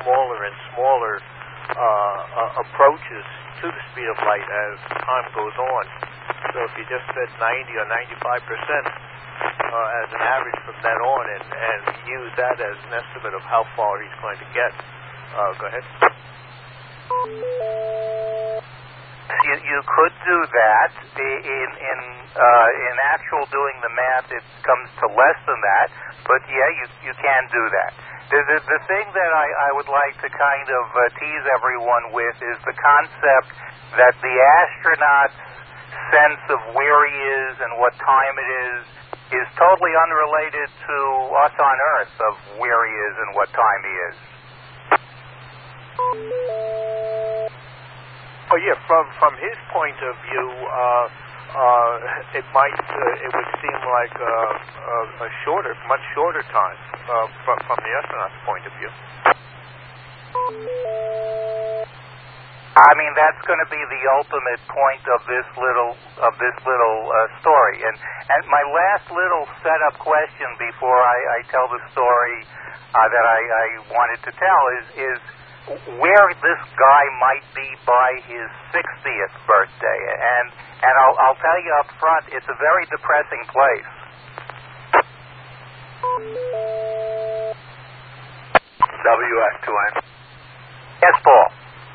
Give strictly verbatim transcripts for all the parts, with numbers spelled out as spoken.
smaller and smaller uh, uh, approaches to the speed of light as time goes on. So if you just said ninety or ninety-five percent uh, as an average from then on, and, and use that as an estimate of how far he's going to get. Uh, go ahead. You, you could do that. In in uh, in actual doing the math, it comes to less than that. But yeah, you you can do that. The the, the thing that I, I would like to kind of uh, tease everyone with is the concept that the astronaut's sense of where he is and what time it is is totally unrelated to us on Earth of where he is and what time he is. Oh yeah, from from his point of view, uh, uh, it might uh, it would seem like a, a, a shorter, much shorter time uh, from from the astronaut's point of view. I mean, that's going to be the ultimate point of this little of this little uh, story. And and my last little setup question before I, I tell the story uh, that I, I wanted to tell is is. where this guy might be by his sixtieth birthday. And and I'll, I'll tell you up front, it's a very depressing place. W X two N. Yes, Paul.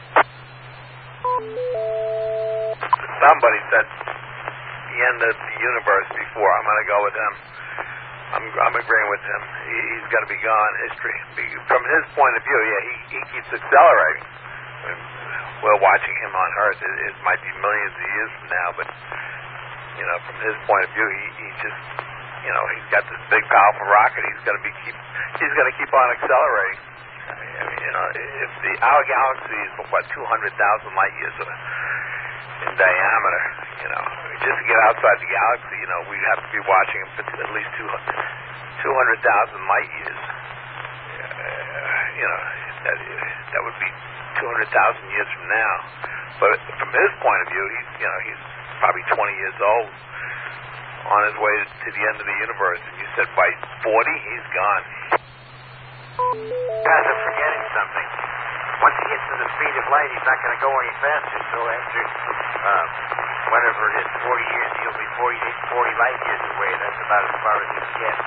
Somebody said he ended the universe before. I'm going to go with him. I'm, I'm agreeing with him. He, he's got to be gone. History, from his point of view, yeah, he, he keeps accelerating. I mean, we're watching him on Earth. It, it might be millions of years from now, but you know, from his point of view, he, he just, you know, he's got this big, powerful rocket. He's going to be keep. He's going to keep on accelerating. I mean, I mean, you know, if the our galaxy is what two hundred thousand light years in diameter, you know, just to get outside the galaxy, you know, we have to be watching him for at least two hundred thousand light years. Uh, you know, that, that would be two hundred thousand years from now. But from his point of view, he's, you know, he's probably twenty years old on his way to the end of the universe. And you said by forty, he's gone. You guys are forgetting something. Once he gets to the speed of light, he's not going to go any faster. So after uh, whatever it is, forty years, he'll be forty, forty light years away. That's about as far as he can get.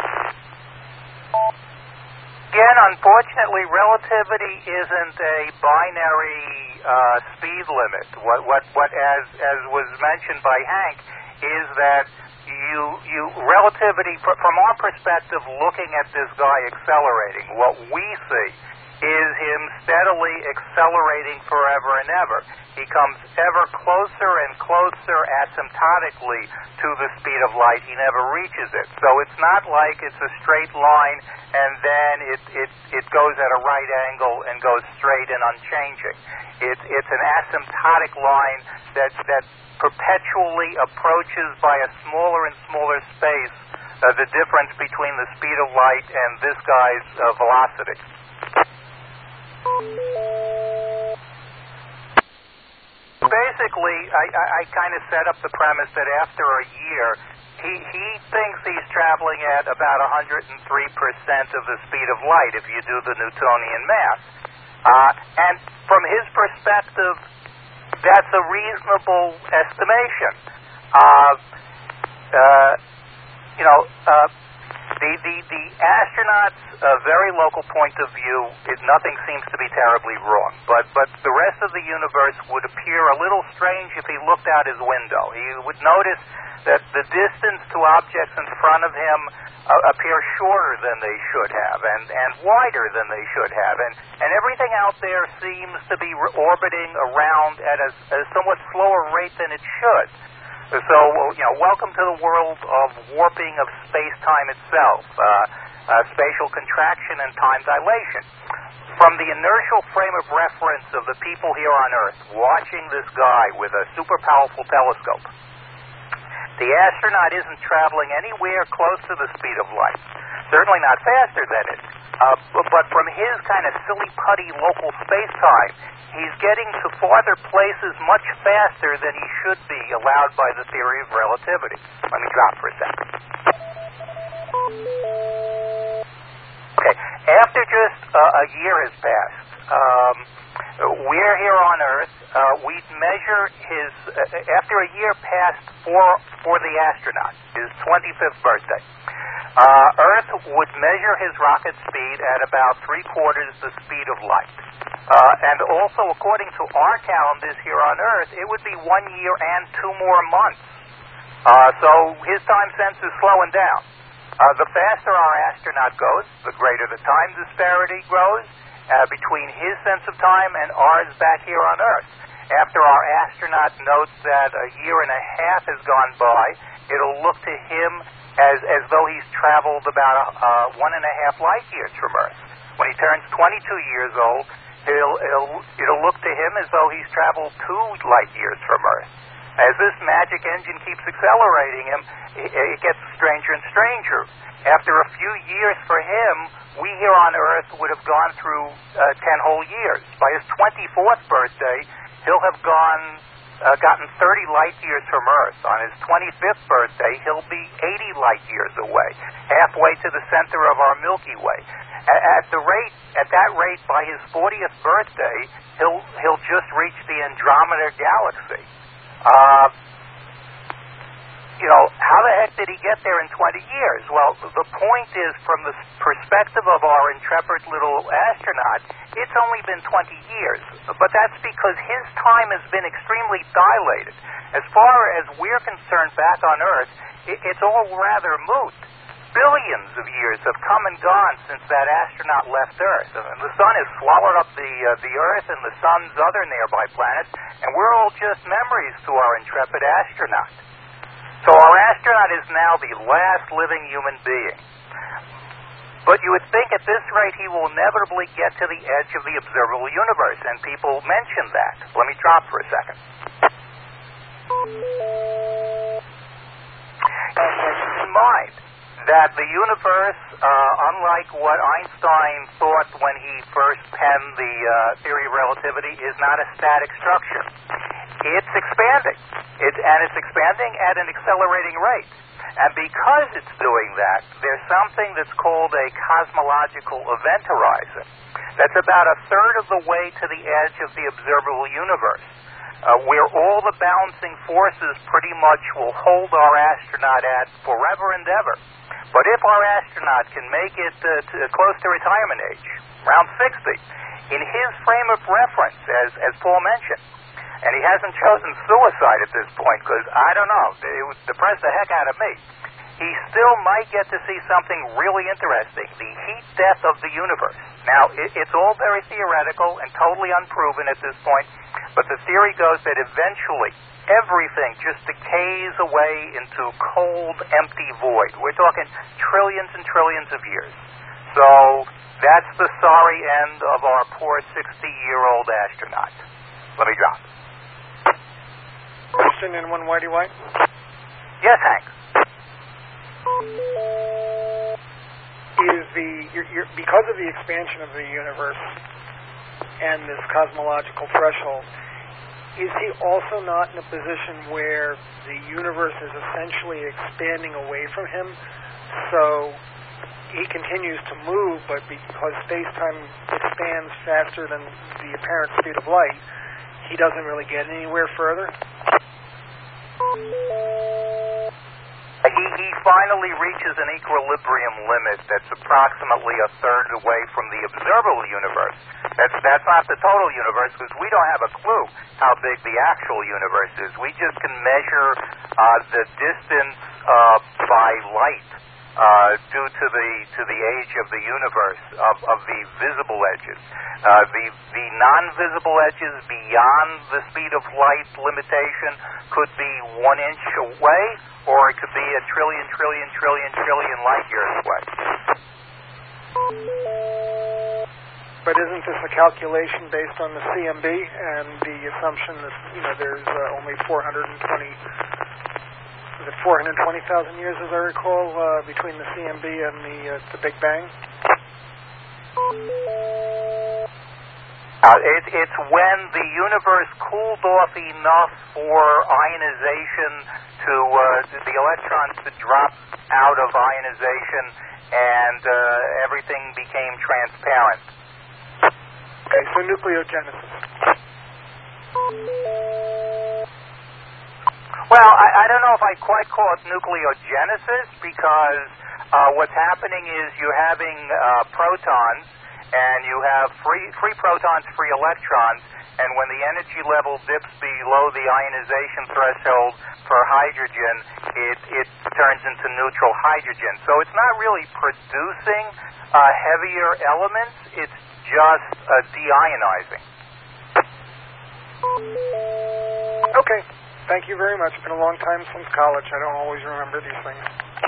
Again, unfortunately, relativity isn't a binary uh, speed limit. What, what, what, as as was mentioned by Hank, is that you, you relativity from our perspective, looking at this guy accelerating, what we see is him steadily accelerating forever and ever. He comes ever closer and closer asymptotically to the speed of light. He never reaches it. So it's not like it's a straight line and then it, it, it goes at a right angle and goes straight and unchanging. It, it's an asymptotic line that, that perpetually approaches by a smaller and smaller space uh, the difference between the speed of light and this guy's uh, velocity. Basically, I, I, I kind of set up the premise that after a year, he, he thinks he's traveling at about one hundred three percent of the speed of light if you do the Newtonian math. Uh, and from his perspective, that's a reasonable estimation. Uh, uh, you know, uh, the, the, the astronaut's uh, very local point of view, it, nothing seems to be terribly wrong. But, but the rest of the universe would appear a little strange if he looked out his window. He would notice that the distance to objects in front of him uh, appear shorter than they should have and, and wider than they should have. And, and everything out there seems to be re- orbiting around at a, a somewhat slower rate than it should. So, you know, welcome to the world of warping of space-time itself, uh, uh, spatial contraction and time dilation. From the inertial frame of reference of the people here on Earth, watching this guy with a super powerful telescope, the astronaut isn't traveling anywhere close to the speed of light, certainly not faster than it. Uh, but, but from his kind of silly-putty local space-time, he's getting to farther places much faster than he should be allowed by the theory of relativity. Let me drop for a second. Okay. After just uh, a year has passed, um, we're here on Earth. Uh, we'd measure his, uh, after a year passed for, for the astronaut, his twenty-fifth birthday, uh, Earth would measure his rocket speed at about three quarters the speed of light. Uh, and also, according to our calendars here on Earth, it would be one year and two more months. Uh, so his time sense is slowing down. Uh, the faster our astronaut goes, the greater the time disparity grows uh, between his sense of time and ours back here on Earth. After our astronaut notes that a year and a half has gone by, it'll look to him as, as though he's traveled about uh, one and a half light years from Earth. When he turns twenty-two years old, it'll, it'll, it'll look to him as though he's traveled two light years from Earth. As this magic engine keeps accelerating him, it, it gets stranger and stranger. After a few years for him, we here on Earth would have gone through uh, ten whole years. By his twenty-fourth birthday, he'll have gone, uh, gotten thirty light years from Earth. On his twenty-fifth birthday, he'll be eighty light years away, halfway to the center of our Milky Way. At the rate, at that rate, by his fortieth birthday, he'll he'll just reach the Andromeda Galaxy. Uh, you know, how the heck did he get there in twenty years? Well, the point is, from the perspective of our intrepid little astronaut, it's only been twenty years. But that's because his time has been extremely dilated. As far as we're concerned back on Earth, it, it's all rather moot. Billions of years have come and gone since that astronaut left Earth. And the sun has swallowed up the uh, the Earth and the sun's other nearby planets, and we're all just memories to our intrepid astronaut. So our astronaut is now the last living human being. But you would think at this rate he will inevitably get to the edge of the observable universe, and people mention that. Let me drop for a second. Keep in mind that the universe, uh, unlike what Einstein thought when he first penned the uh, theory of relativity, is not a static structure. It's expanding, it, and it's expanding at an accelerating rate. And because it's doing that, there's something that's called a cosmological event horizon. That's about a third of the way to the edge of the observable universe, uh, where all the balancing forces pretty much will hold our astronaut at forever and ever. But if our astronaut can make it uh, to, close to retirement age, around sixty, in his frame of reference, as, as Paul mentioned, and he hasn't chosen suicide at this point because, I don't know, it would depress the heck out of me, he still might get to see something really interesting, the heat death of the universe. Now, it, it's all very theoretical and totally unproven at this point, but the theory goes that eventually everything just decays away into cold, empty void. We're talking trillions and trillions of years. So that's the sorry end of our poor sixty-year-old astronaut. Let me drop. Question in one Whitey White? Yes, Hank. Is the you're, you're, because of the expansion of the universe and this cosmological threshold, is he also not in a position where the universe is essentially expanding away from him? So he continues to move, but because space-time expands faster than the apparent speed of light, he doesn't really get anywhere further? He, he finally reaches an equilibrium limit that's approximately a third away from the observable universe. That's, that's not the total universe, because we don't have a clue how big the actual universe is. We just can measure uh, the distance uh, by light uh, due to the to the age of the universe, of, of the visible edges. Uh, the, the non-visible edges beyond the speed of light limitation could be one inch away, or it could be a trillion, trillion, trillion, trillion light years away. But isn't this a calculation based on the C M B and the assumption that, you know, there's uh, only four hundred twenty, is it four hundred twenty thousand years, as I recall, uh, between the C M B and the uh, the Big Bang? Uh, it, it's when the universe cooled off enough for ionization to uh, the electrons to drop out of ionization, and uh, everything became transparent. Okay, so nucleogenesis. Well, I, I don't know if I quite call it nucleogenesis, because uh, what's happening is you're having uh, protons, and you have free free protons, free electrons, and when the energy level dips below the ionization threshold for hydrogen, it, it turns into neutral hydrogen. So it's not really producing uh, heavier elements, it's just uh, deionizing. Okay, thank you very much. It's been a long time since college. I don't always remember these things.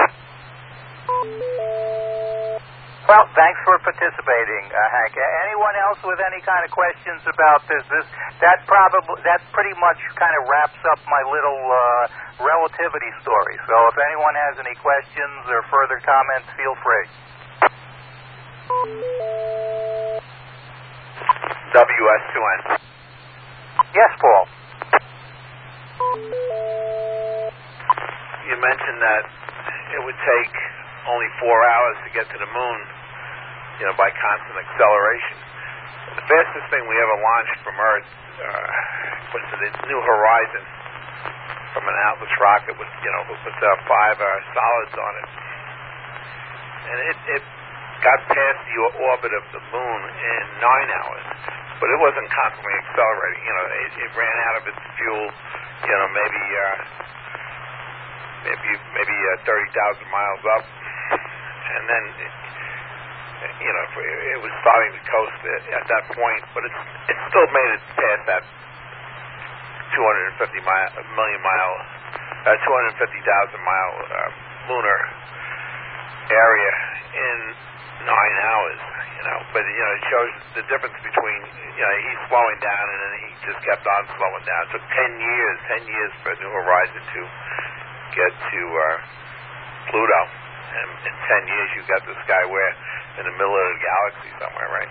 Well, thanks for participating, uh, Hank. Anyone else with any kind of questions about this? This that probably that pretty much kind of wraps up my little uh, relativity story. So, if anyone has any questions or further comments, feel free. W S two N. Yes, Paul. You mentioned that it would take only four hours to get to the moon, you know, by constant acceleration. The fastest thing we ever launched from Earth uh, was the New Horizon from an Atlas rocket with, you know, with uh, five uh, solids on it. And it, it got past the orbit of the moon in nine hours, but it wasn't constantly accelerating. You know, it, it ran out of its fuel, you know, maybe uh, maybe maybe uh, thirty thousand miles up. And then, it, you know, it was starting to coast at, at that point, but it, it still made it past that two hundred fifty mile, million mile, uh, two hundred fifty thousand mile uh, lunar area in nine hours. You know, but you know, it shows the difference between, you know, he's slowing down and then he just kept on slowing down. It took ten years, ten years for New Horizon to get to uh, Pluto. And in ten years, you got this guy where in the middle of the galaxy somewhere, right?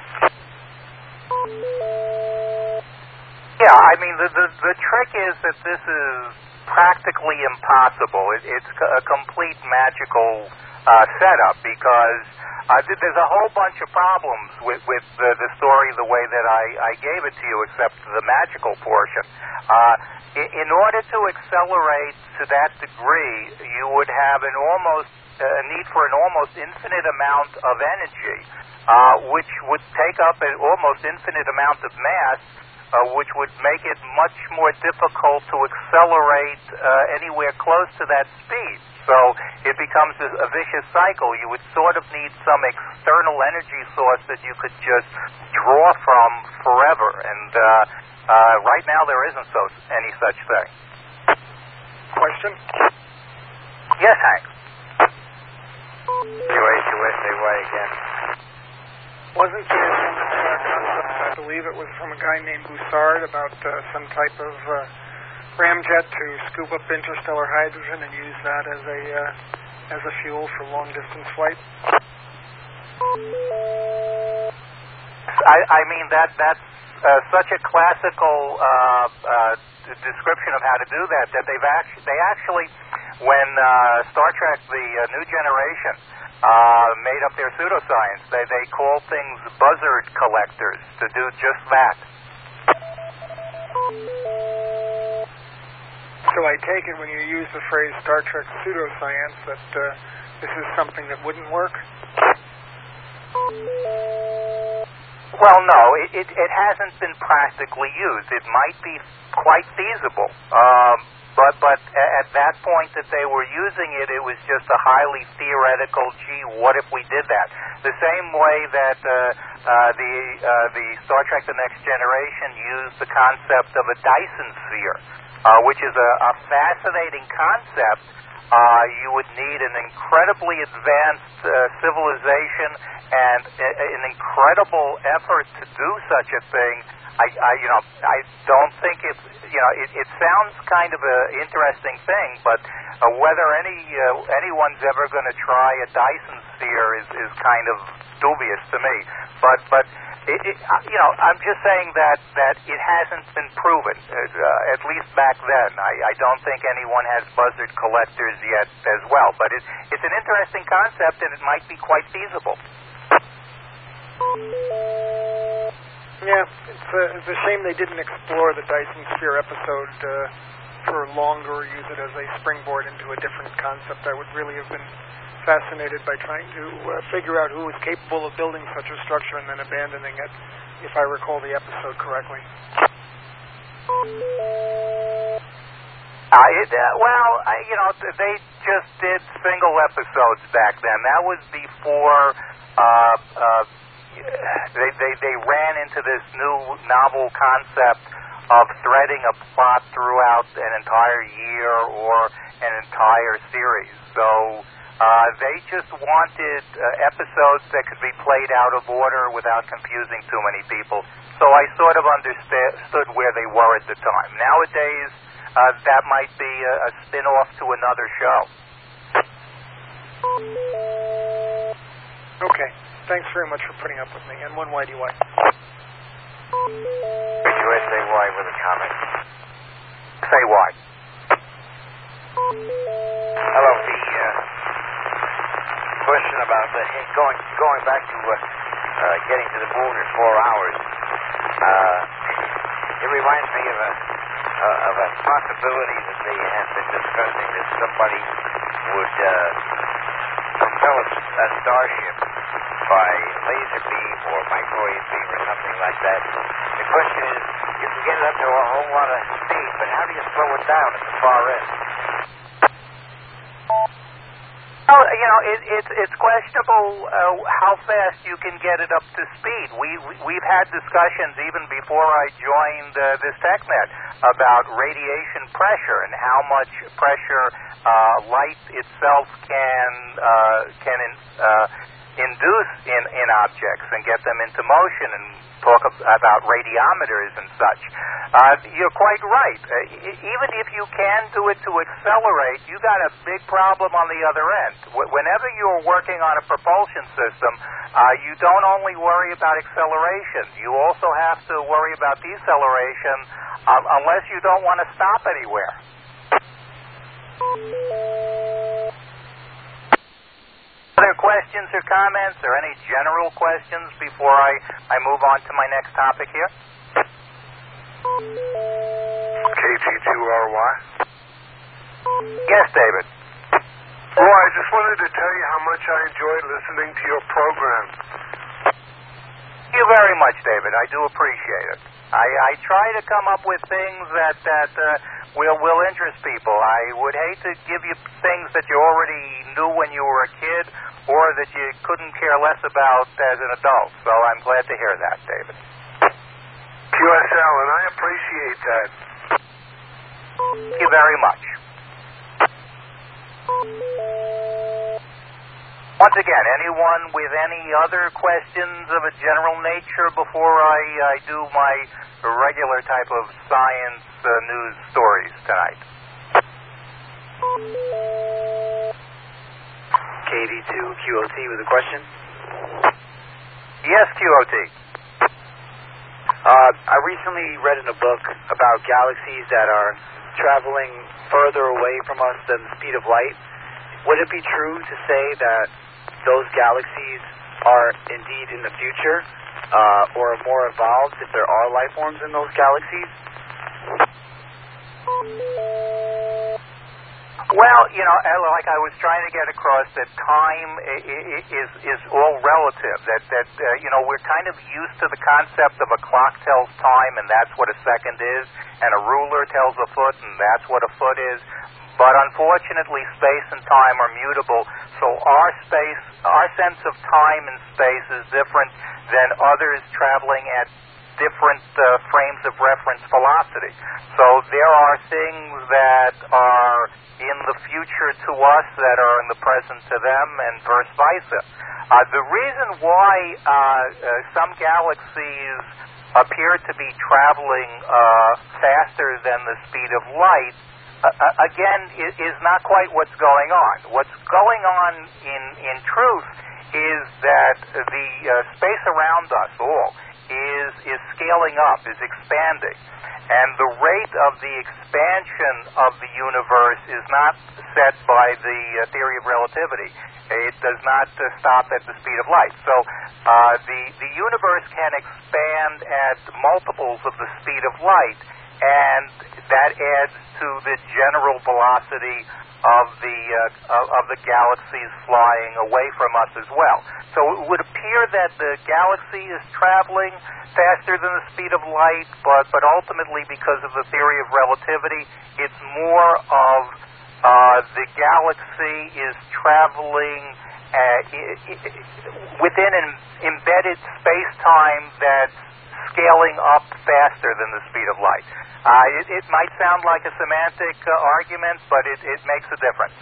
Yeah, I mean, the, the, the trick is that this is practically impossible. It, it's a complete magical uh, setup, because uh, there's a whole bunch of problems with, with the, the story the way that I, I gave it to you, except the magical portion. Uh, in, in order to accelerate to that degree, you would have an almost a need for an almost infinite amount of energy, uh, which would take up an almost infinite amount of mass, uh, which would make it much more difficult to accelerate uh, anywhere close to that speed. So it becomes a, a vicious cycle. You would sort of need some external energy source that you could just draw from forever. And uh, uh, right now there isn't so any such thing. Question? Yes, Hank. U H U S A Y again. Wasn't there some uh, concept, I believe it was from a guy named Bussard, about uh, some type of uh, ramjet to scoop up interstellar hydrogen and use that as a uh, as a fuel for long distance flight? I, I mean that that's uh, such a classical uh, uh, description of how to do that that they've actually they actually when uh, Star Trek the uh, New Generation uh, made up their pseudoscience, they they called things buzzard collectors to do just that. So I take it when you use the phrase Star Trek pseudoscience that uh, this is something that wouldn't work? Well, no, it, it, it hasn't been practically used. It might be quite feasible, um, but but at that point that they were using it, it was just a highly theoretical, gee, what if we did that? The same way that uh, uh, the uh, the Star Trek The Next Generation used the concept of a Dyson sphere, uh, which is a, a fascinating concept. Uh, you would need an incredibly advanced uh, civilization and a, an incredible effort to do such a thing. I, I, you know, I don't think it's, you know, it, it sounds kind of an interesting thing, but uh, whether any uh, anyone's ever going to try a Dyson sphere is, is kind of dubious to me. But, but It, it, uh, you know, I'm just saying that, that it hasn't been proven, uh, at least back then. I, I don't think anyone has buzzard collectors yet as well, but it, it's an interesting concept, and it might be quite feasible. Yeah, it's a, it's a shame they didn't explore the Dyson Sphere episode uh, for longer, or use it as a springboard into a different concept. I would really have been fascinated by trying to uh, figure out who was capable of building such a structure and then abandoning it, if I recall the episode correctly. Uh, it, uh, well, I, you know, they just did single episodes back then. That was before uh, uh, they, they they ran into this new novel concept of threading a plot throughout an entire year or an entire series. So. Uh, they just wanted uh, episodes that could be played out of order without confusing too many people. So I sort of understood where they were at the time. Nowadays, uh, that might be a, a spin-off to another show. Okay. Thanks very much for putting up with me. And one Y D Y. U S A Y with a comment. Say why. Hello, the uh, question about the, going going back to uh, uh, getting to the moon in four hours. Uh, it reminds me of a uh, of a possibility that they have been discussing, that somebody would uh, propel a, a starship by laser beam or microwave beam or something like that. The question is, you can get it up to a whole lot of speed, but how do you slow it down at the far end? Oh, you know, it, it's it's questionable uh, how fast you can get it up to speed. We, we we've had discussions even before I joined uh, this TechNet about radiation pressure and how much pressure uh, light itself can uh, can in, uh, induce in, in objects and get them into motion, and talk about radiometers and such. Uh, you're quite right. Uh, even if you can do it to accelerate, you got a big problem on the other end. W- whenever you're working on a propulsion system, uh, you don't only worry about acceleration. You also have to worry about deceleration, um, unless you don't want to stop anywhere. Other questions or comments, or any general questions before I, I move on to my next topic here? K T two R Y? Yes, David. Oh, I just wanted to tell you how much I enjoyed listening to your program. Thank you very much, David. I do appreciate it. I, I try to come up with things that, that uh, will, will interest people. I would hate to give you things that you already knew when you were a kid, or that you couldn't care less about as an adult. So I'm glad to hear that, David. Q S L, and I appreciate that. Thank you very much. Once again, anyone with any other questions of a general nature before I, I do my regular type of science uh, news stories tonight? K D two Q O T with a question. Yes, Q O T. Uh, I recently read in a book about galaxies that are traveling further away from us than the speed of light. Would it be true to say that those galaxies are indeed in the future, uh, or more evolved if there are life forms in those galaxies? Well, you know, like I was trying to get across, that time is is all relative. That that uh, you know, we're kind of used to the concept of a clock tells time, and that's what a second is, and a ruler tells a foot, and that's what a foot is. But unfortunately, space and time are mutable, so our space, our sense of time and space is different than others traveling at different uh, frames of reference velocity. So there are things that are in the future to us that are in the present to them, and vice versa. Uh, the reason why uh, uh, some galaxies appear to be traveling uh, faster than the speed of light, uh, again, is, is not quite what's going on. What's going on in, in truth is that the uh, space around us all is is scaling up, is expanding. And the rate of the expansion of the universe is not set by the uh, theory of relativity. It does not uh, stop at the speed of light. So uh, the, the universe can expand at multiples of the speed of light, and that adds to the general velocity of the uh, of, of the galaxies flying away from us as well. So it would appear that the galaxy is traveling faster than the speed of light, but, but ultimately, because of the theory of relativity, it's more of uh, the galaxy is traveling uh, within an embedded space-time that's scaling up faster than the speed of light. Uh, it, it might sound like a semantic uh, argument, but it, it makes a difference.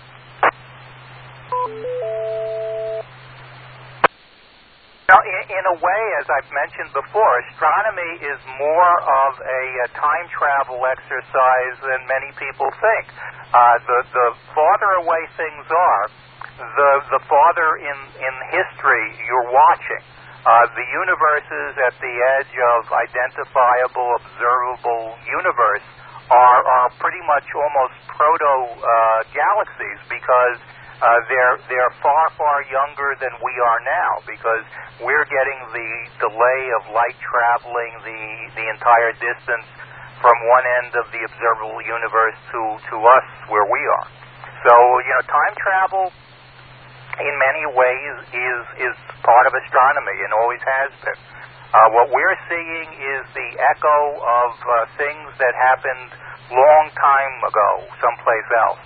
Now, in, in a way, as I've mentioned before, astronomy is more of a, a time travel exercise than many people think. Uh, the, the farther away things are, the, the farther in, in history you're watching. Uh, the universes at the edge of identifiable, observable universe are, are pretty much almost proto-galaxies uh, because uh, they're, they're far, far younger than we are now, because we're getting the delay of light traveling the, the entire distance from one end of the observable universe to, to us where we are. So, you know, time travel in many ways is is part of astronomy and always has been. Uh, what we're seeing is the echo of uh, things that happened long time ago someplace else.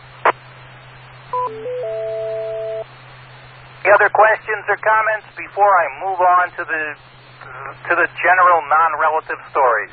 Any other questions or comments before I move on to the to the general non-relative stories?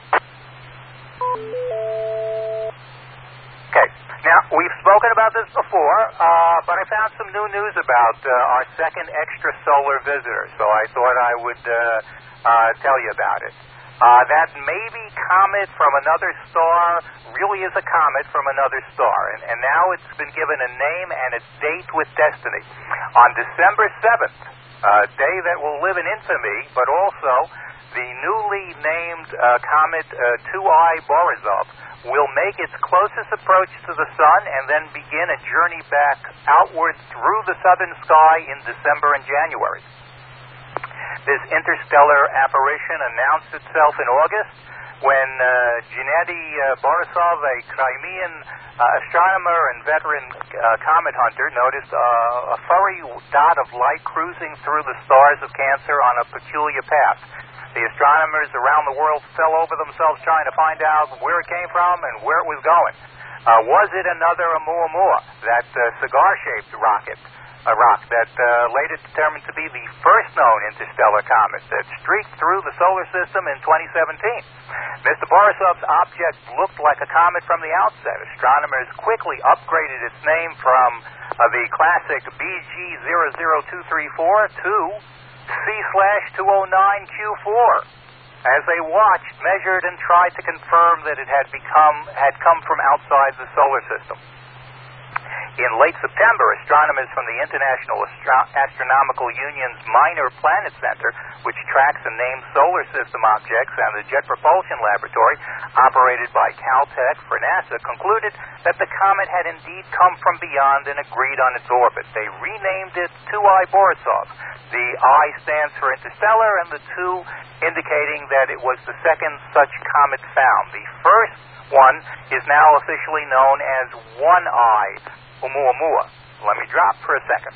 Okay. Now, we've spoken about this before, uh, but I found some new news about uh, our second extrasolar visitor, so I thought I would uh, uh, tell you about it. Uh, that maybe comet from another star really is a comet from another star, and, and now it's been given a name and a date with destiny. On December seventh, a day that will live in infamy, but also the newly named uh, comet uh, two I Borisov will make its closest approach to the sun and then begin a journey back outward through the southern sky in December and January. This interstellar apparition announced itself in August when uh, Gennady uh, Borisov, a Crimean uh, astronomer and veteran uh, comet hunter, noticed uh, a furry dot of light cruising through the stars of Cancer on a peculiar path. The astronomers around the world fell over themselves trying to find out where it came from and where it was going. Uh, was it another Oumuamua, that uh, cigar-shaped rocket, a rock that uh, later determined to be the first known interstellar comet that streaked through the solar system in twenty seventeen? Mister Borisov's object looked like a comet from the outset. Astronomers quickly upgraded its name from uh, the classic B G zero zero two three four to C slash two oh nine Q four, as they watched, measured, and tried to confirm that it had become had come from outside the solar system. In late September, astronomers from the International Astro- Astronomical Union's Minor Planet Center, which tracks and names solar system objects, and the Jet Propulsion Laboratory, operated by Caltech for NASA, concluded that the comet had indeed come from beyond and agreed on its orbit. They renamed it two I Borisov. The I stands for interstellar, and the two indicating that it was the second such comet found. The first one is now officially known as one I Oumuamua. Let me drop for a second.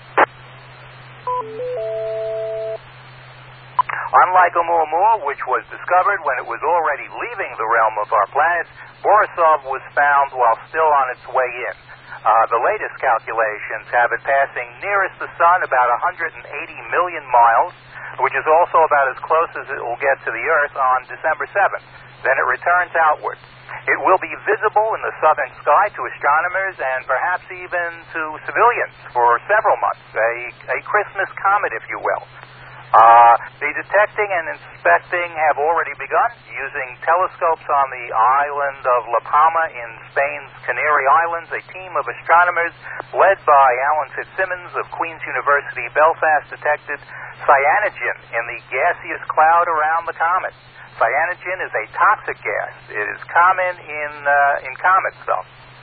Unlike Oumuamua, which was discovered when it was already leaving the realm of our planets, Borisov was found while still on its way in. Uh, the latest calculations have it passing nearest the sun about one hundred eighty million miles, which is also about as close as it will get to the Earth on December seventh. Then it returns outward. It will be visible in the southern sky to astronomers and perhaps even to civilians for several months, a, a Christmas comet, if you will. Uh, the detecting and inspecting have already begun using telescopes on the island of La Palma in Spain's Canary Islands. A team of astronomers led by Alan Fitzsimmons of Queen's University, Belfast, detected cyanogen in the gaseous cloud around the comet. Cyanogen is a toxic gas. It is common in, uh, in comets, though.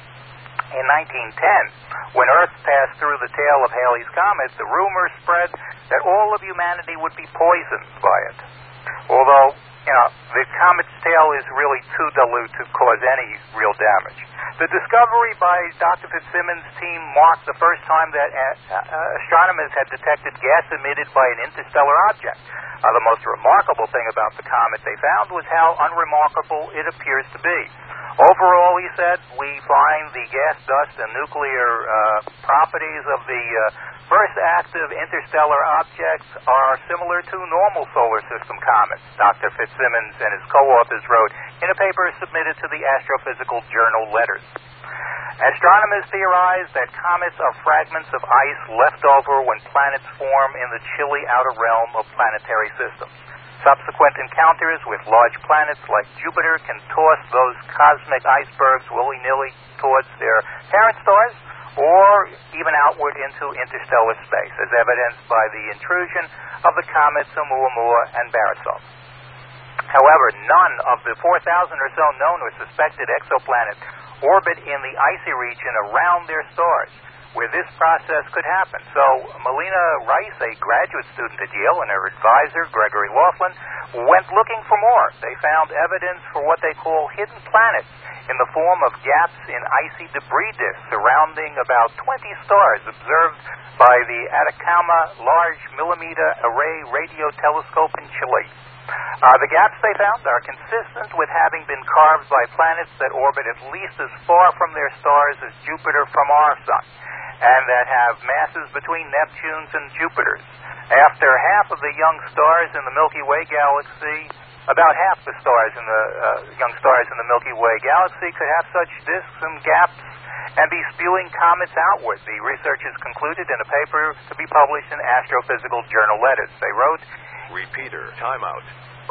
In nineteen ten, when Earth passed through the tail of Halley's Comet, the rumor spread that all of humanity would be poisoned by it. Although, you know, the comet's tail is really too dilute to cause any real damage. The discovery by Doctor Fitzsimmons' team marked the first time that uh, uh, astronomers had detected gas emitted by an interstellar object. Uh, the most remarkable thing about the comet they found was how unremarkable it appears to be. Overall, he said, we find the gas, dust, and nuclear uh, properties of the uh, first active interstellar objects are similar to normal solar system comets, Doctor Fitzsimmons and his co-authors wrote in a paper submitted to the Astrophysical Journal Letters. Astronomers theorize that comets are fragments of ice left over when planets form in the chilly outer realm of planetary systems. Subsequent encounters with large planets like Jupiter can toss those cosmic icebergs willy-nilly towards their parent stars or even outward into interstellar space, as evidenced by the intrusion of the comets Oumuamua and Borisov. However, none of the four thousand or so known or suspected exoplanets orbit in the icy region around their stars, where this process could happen. So Melina Rice, a graduate student at Yale, and her advisor, Gregory Laughlin, went looking for more. They found evidence for what they call hidden planets in the form of gaps in icy debris disks surrounding about twenty stars observed by the Atacama Large Millimeter Array Radio Telescope in Chile. Uh, the gaps they found are consistent with having been carved by planets that orbit at least as far from their stars as Jupiter from our sun, and that have masses between Neptune's and Jupiter's. After half of the young stars in the Milky Way galaxy, about half the stars in the uh, young stars in the Milky Way galaxy could have such disks and gaps and be spewing comets outward. The researchers concluded in a paper to be published in Astrophysical Journal Letters. They wrote, Repeater, timeout.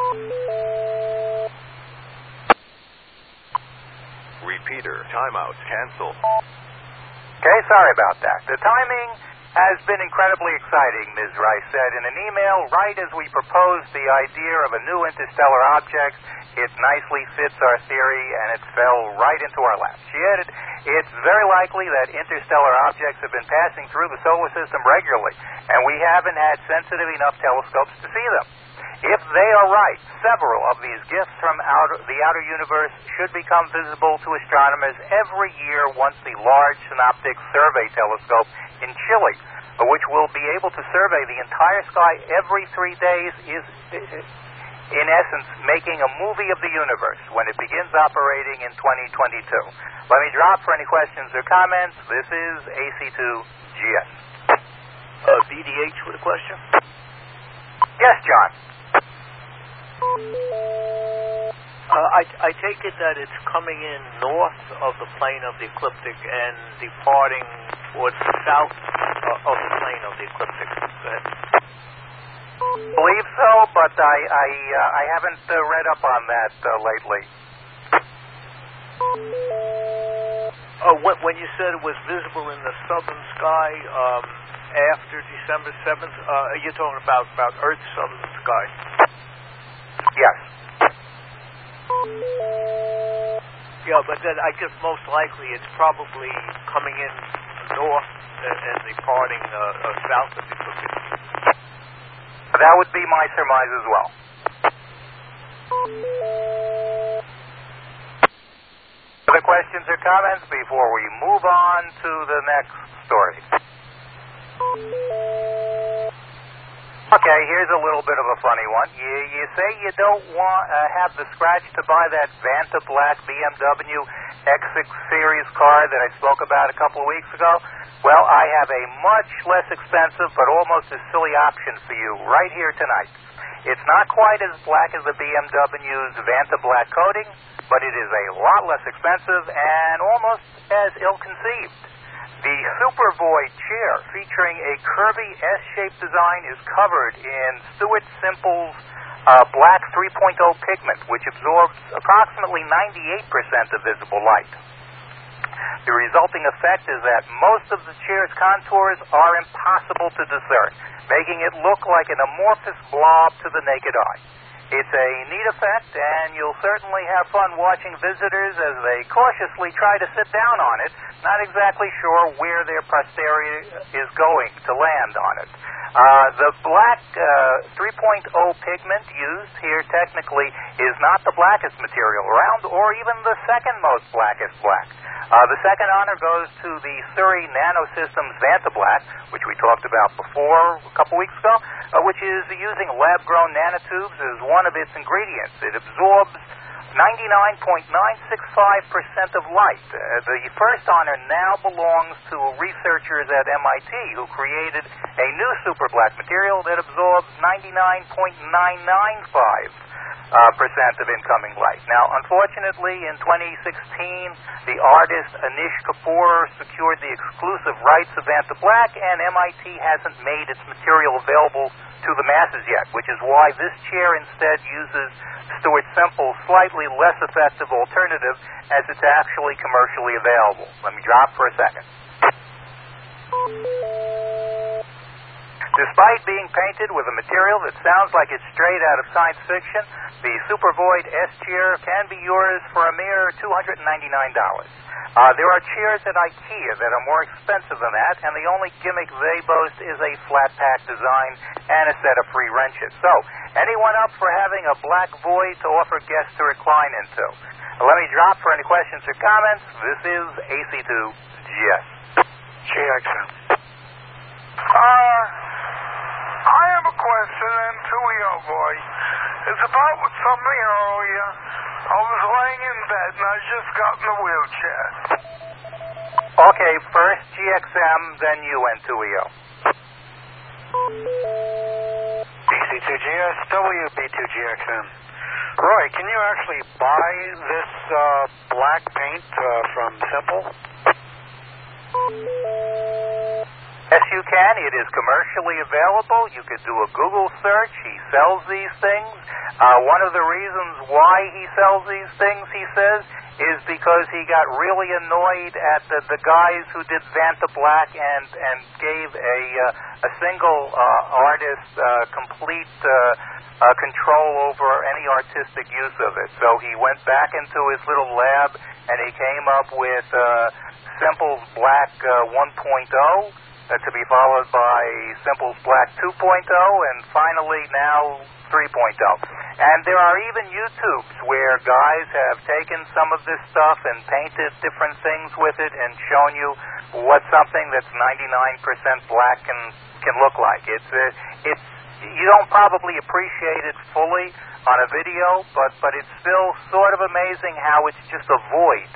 Repeater, timeout, cancel. Okay, sorry about that. The timing has been incredibly exciting, Miz Rice said in an email, right as we proposed the idea of a new interstellar object. It nicely fits our theory, and it fell right into our lap. She added, it's very likely that interstellar objects have been passing through the solar system regularly, and we haven't had sensitive enough telescopes to see them. If they are right, several of these gifts from outer, the outer universe should become visible to astronomers every year once the Large Synoptic Survey Telescope in Chile, which will be able to survey the entire sky every three days, is, in essence, making a movie of the universe when it begins operating in twenty twenty-two. Let me drop for any questions or comments. This is A C two G S. Uh, V D H with a question? Yes, John. Uh, I, I take it that it's coming in north of the plane of the ecliptic and departing towards the south uh, of the plane of the ecliptic. Go ahead. Believe so, but I I, uh, I haven't uh, read up on that uh, lately. Uh, when, when you said it was visible in the southern sky um, after December seventh, uh, you're talking about, about Earth's southern sky? Yes. Yeah, but then I guess most likely it's probably coming in north and, and departing uh, uh, south of the ecliptic. That would be my surmise as well. Other questions or comments before we move on to the next story? Okay, here's a little bit of a funny one. You, you say you don't want uh, have the scratch to buy that Vanta Black B M W X six Series car that I spoke about a couple of weeks ago? Well, I have a much less expensive but almost as silly option for you right here tonight. It's not quite as black as the B M W's Vanta Black coating, but it is a lot less expensive and almost as ill-conceived. The Supervoid chair, featuring a curvy S-shaped design, is covered in Stuart Simple's uh, black three point oh pigment, which absorbs approximately ninety-eight percent of visible light. The resulting effect is that most of the chair's contours are impossible to discern, making it look like an amorphous blob to the naked eye. It's a neat effect, and you'll certainly have fun watching visitors as they cautiously try to sit down on it, not exactly sure where their posterity is going to land on it. Uh, the black uh, three point oh pigment used here technically is not the blackest material around, or even the second most blackest black. Uh, the second honor goes to the Surrey Nanosystems Vantablack, which we talked about before a couple weeks ago, uh, which is using lab-grown nanotubes as one of its ingredients. It absorbs ninety-nine point nine six five percent of light. Uh, the first honor now belongs to researchers at M I T who created a new super black material that absorbs ninety-nine point nine nine five Uh, percent of incoming light. Now, unfortunately, in twenty sixteen, the artist Anish Kapoor secured the exclusive rights of Vantablack, and M I T hasn't made its material available to the masses yet, which is why this chair instead uses Stuart Simple's slightly less effective alternative, as it's actually commercially available. Let me drop for a second. Despite being painted with a material that sounds like it's straight out of science fiction, the Supervoid S-chair can be yours for a mere two hundred ninety-nine dollars. Uh, there are chairs at IKEA that are more expensive than that, and the only gimmick they boast is a flat-pack design and a set of free wrenches. So, anyone up for having a black void to offer guests to recline into? Uh, let me drop for any questions or comments. This is A C two G S. G X M. Uh, I have a question, and to you, boy. It's about something earlier. I was laying in bed, and I just got in the wheelchair. Okay, first G X M, then you, N two E O. B C two G S, W B two G X M. Roy, can you actually buy this uh, black paint uh, from Simple? Yes, you can. It is commercially available. You could do a Google search. He sells these things. Uh, one of the reasons why he sells these things, he says, is because he got really annoyed at the, the guys who did Vantablack and, and gave a, uh, a single uh, artist uh, complete uh, uh, control over any artistic use of it. So he went back into his little lab, and he came up with uh, Simple's Black uh, one point oh, Uh, to be followed by Simple's Black two point oh, and finally now three point oh. And there are even YouTubes where guys have taken some of this stuff and painted different things with it and shown you what something that's ninety-nine percent black can can look like. It's uh, it's you don't probably appreciate it fully on a video, but but it's still sort of amazing how it's just a void.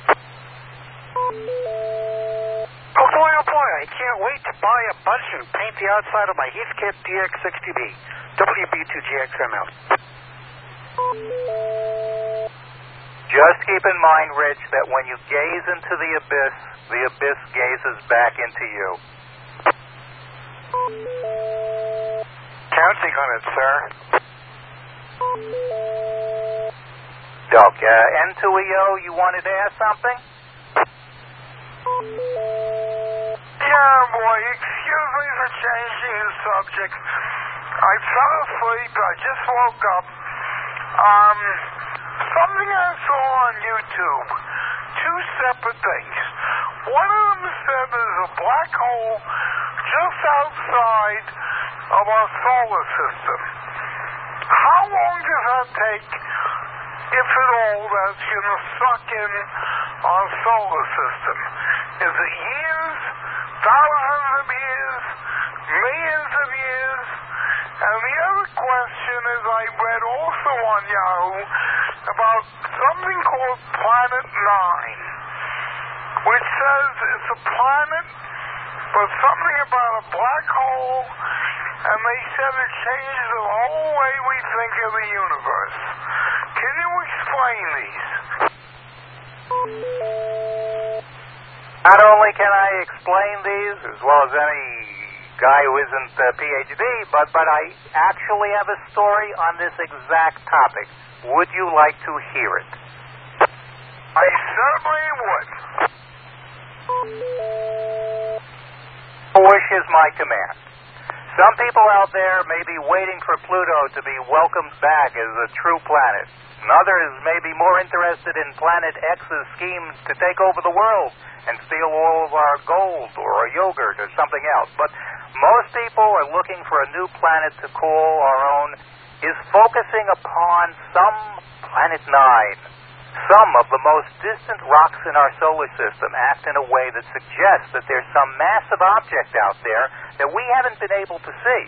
Oh boy, oh boy, I can't wait to buy a bunch and paint the outside of my Heathkit D X sixty B. W B two G X M out. Just keep in mind, Rich, that when you gaze into the abyss, the abyss gazes back into you. Counting on it, sir. Doc, uh, N two E O, you wanted to ask something? Yeah, boy, excuse me for changing the subject. I fell asleep, I just woke up. Um, something I saw on YouTube. Two separate things. One of them said there's a black hole just outside of our solar system. How long does that take, if at all, that's going to suck in our solar system? Is it years, thousands of years, millions of years? And the other question is, I read also on Yahoo about something called Planet Nine, which says it's a planet, but something about a black hole, and they said it changes the whole way we think of the universe. Can you explain these? Not only can I explain these as well as any guy who isn't a P H D, but, but I actually have a story on this exact topic. Would you like to hear it? I certainly would. Wish is my command. Some people out there may be waiting for Pluto to be welcomed back as a true planet. And others may be more interested in Planet X's schemes to take over the world and steal all of our gold or our yogurt or something else. But most people are looking for a new planet to call our own, is focusing upon some Planet Nine. Some of the most distant rocks in our solar system act in a way that suggests that there's some massive object out there that we haven't been able to see.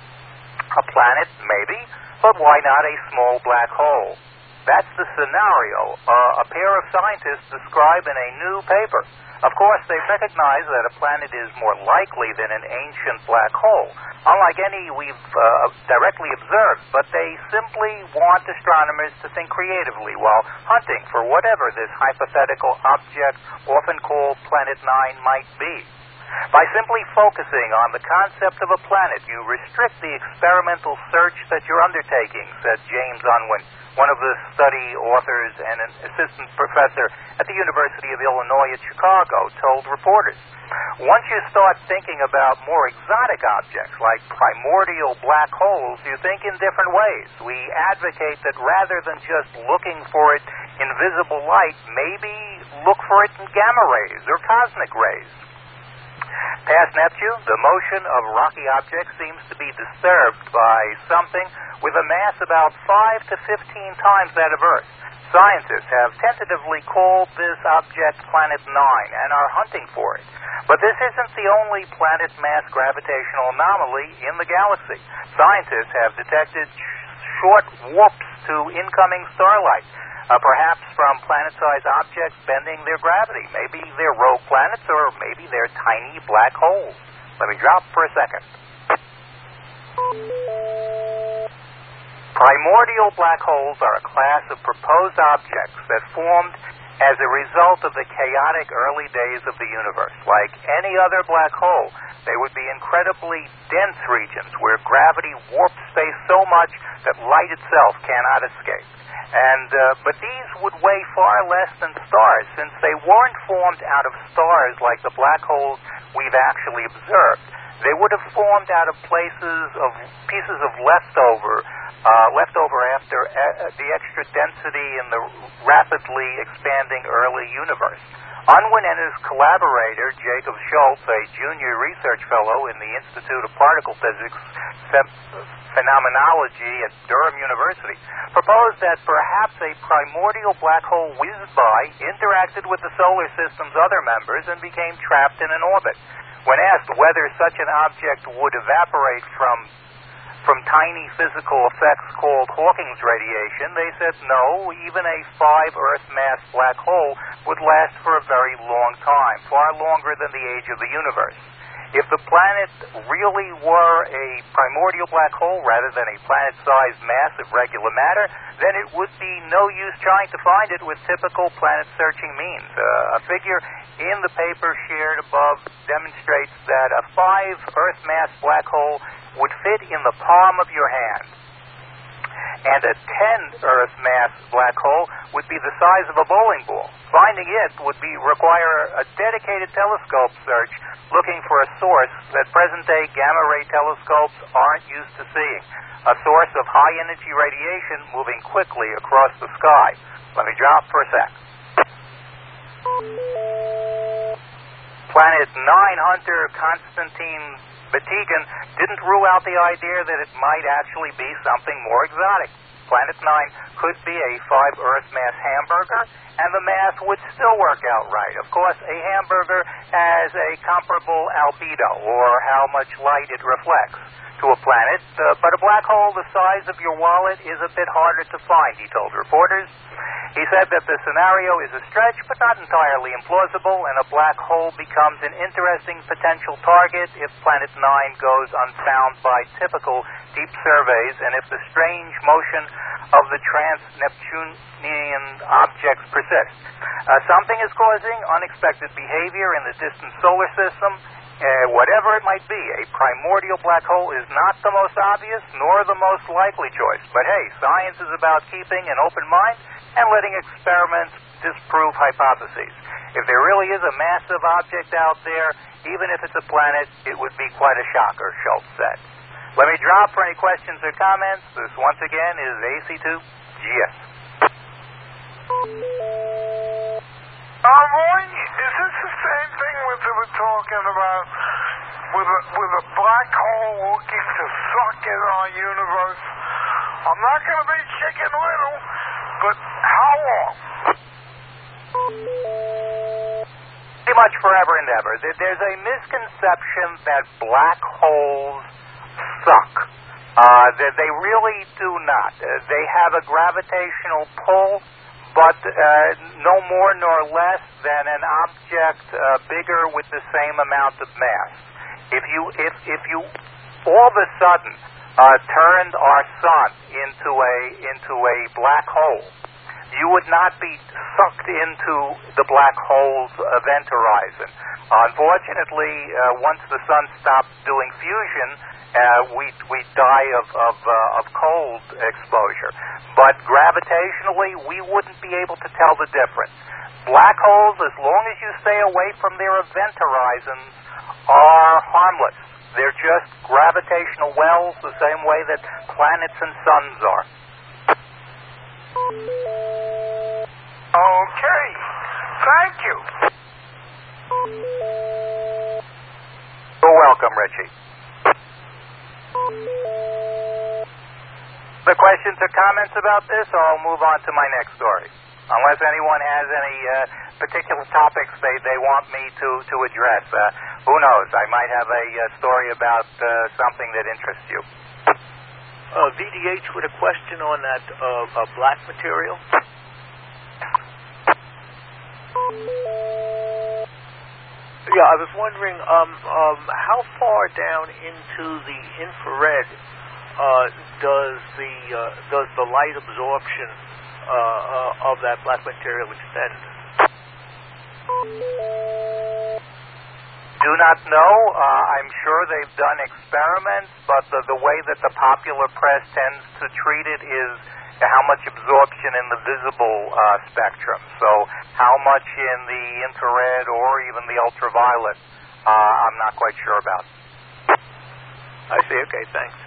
A planet, maybe, but why not a small black hole? That's the scenario uh, a pair of scientists describe in a new paper. Of course, they recognize that a planet is more likely than an ancient black hole, unlike any we've uh, directly observed, but they simply want astronomers to think creatively while hunting for whatever this hypothetical object, often called Planet Nine, might be. By simply focusing on the concept of a planet, you restrict the experimental search that you're undertaking, said James Unwin, one of the study authors and an assistant professor at the University of Illinois at Chicago, told reporters. Once you start thinking about more exotic objects like primordial black holes, you think in different ways. We advocate that rather than just looking for it in visible light, maybe look for it in gamma rays or cosmic rays. Past Neptune, the motion of rocky objects seems to be disturbed by something with a mass about five to fifteen times that of Earth. Scientists have tentatively called this object Planet Nine and are hunting for it. But this isn't the only planet mass gravitational anomaly in the galaxy. Scientists have detected sh- short warps to incoming starlight. Uh, perhaps from planet-sized objects bending their gravity. Maybe they're rogue planets, or maybe they're tiny black holes. Let me drop for a second. Primordial black holes are a class of proposed objects that formed as a result of the chaotic early days of the universe. Like any other black hole, they would be incredibly dense regions where gravity warps space so much that light itself cannot escape. And uh, but these would weigh far less than stars, since they weren't formed out of stars like the black holes we've actually observed. They would have formed out of places of pieces of leftover, uh, leftover after uh, the extra density in the rapidly expanding early universe. Unwin and his collaborator, Jacob Schultz, a junior research fellow in the Institute of Particle Physics Phenomenology at Durham University, proposed that perhaps a primordial black hole whizzed by, interacted with the solar system's other members, and became trapped in an orbit. When asked whether such an object would evaporate from from tiny physical effects called Hawking's radiation, they said no, even a five Earth mass black hole would last for a very long time, far longer than the age of the universe. If the planet really were a primordial black hole rather than a planet-sized mass of regular matter, then it would be no use trying to find it with typical planet-searching means. Uh, a figure in the paper shared above demonstrates that a five Earth mass black hole would fit in the palm of your hand, and a ten Earth mass black hole would be the size of a bowling ball. Finding it would be require a dedicated telescope search looking for a source that present-day gamma-ray telescopes aren't used to seeing, a source of high-energy radiation moving quickly across the sky. Let me drop for a sec. Planet Nine hunter Konstantin Batygin didn't rule out the idea that it might actually be something more exotic. Planet Nine could be a five Earth mass hamburger, and the math would still work out right. Of course, a hamburger has a comparable albedo, or how much light it reflects, to a planet, uh, but a black hole the size of your wallet is a bit harder to find, he told reporters. He said that the scenario is a stretch, but not entirely implausible, and a black hole becomes an interesting potential target if Planet Nine goes unfound by typical deep surveys, and if the strange motion of the trans-Neptunian objects persist. Uh, something is causing unexpected behavior in the distant solar system. Uh, whatever it might be, a primordial black hole is not the most obvious nor the most likely choice. But hey, science is about keeping an open mind and letting experiments disprove hypotheses. If there really is a massive object out there, even if it's a planet, it would be quite a shocker, Schultz said. Let me drop for any questions or comments. This, once again, is A C two G S. Um, boy, is this the same thing that they were talking about with a, with a black hole looking to suck in our universe? I'm not going to be Chicken Little, but how long? Pretty much forever and ever. There's a misconception that black holes suck. Uh, they, they really do not. Uh, they have a gravitational pull, but uh, no more nor less than an object uh, bigger with the same amount of mass. If you if if you all of a sudden uh, turned our sun into a into a black hole, you would not be sucked into the black hole's event horizon. Unfortunately, uh, once the sun stops doing fusion, uh, we we die of of, uh, of cold exposure. But gravitationally, we wouldn't be able to tell the difference. Black holes, as long as you stay away from their event horizons, are harmless. They're just gravitational wells, the same way that planets and suns are. Okay. Thank you. You're welcome, Richie. The questions or comments about this, or I'll move on to my next story. Unless anyone has any uh, particular topics they, they want me to, to address. Uh, who knows? I might have a uh, story about uh, something that interests you. Uh, V D H with a question on that uh, uh, black material. Yeah, I was wondering um, um, how far down into the infrared uh, does the uh, does the light absorption uh, uh, of that black material extend? Do not know. Uh, I'm sure they've done experiments, but the, the way that the popular press tends to treat it is how much absorption in the visible uh, spectrum. So how much in the infrared or even the ultraviolet, uh, I'm not quite sure about. I see. Okay, thanks.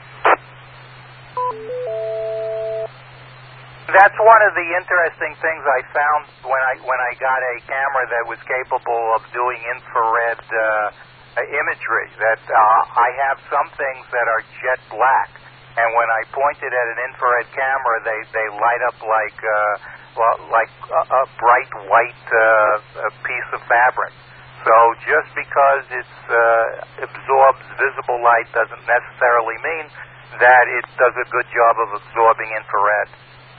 That's one of the interesting things I found when I when I got a camera that was capable of doing infrared uh, imagery. That uh, I have some things that are jet black, and when I point it at an infrared camera, they, they light up like uh, well, like a, a bright white uh, a piece of fabric. So just because it uh, absorbs visible light doesn't necessarily mean that it does a good job of absorbing infrared.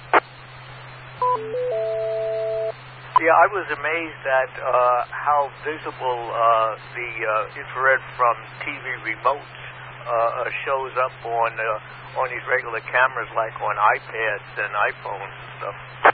Yeah, I was amazed at uh, how visible uh, the uh, infrared from T V remotes uh, shows up on uh, on these regular cameras, like on iPads and iPhones and stuff.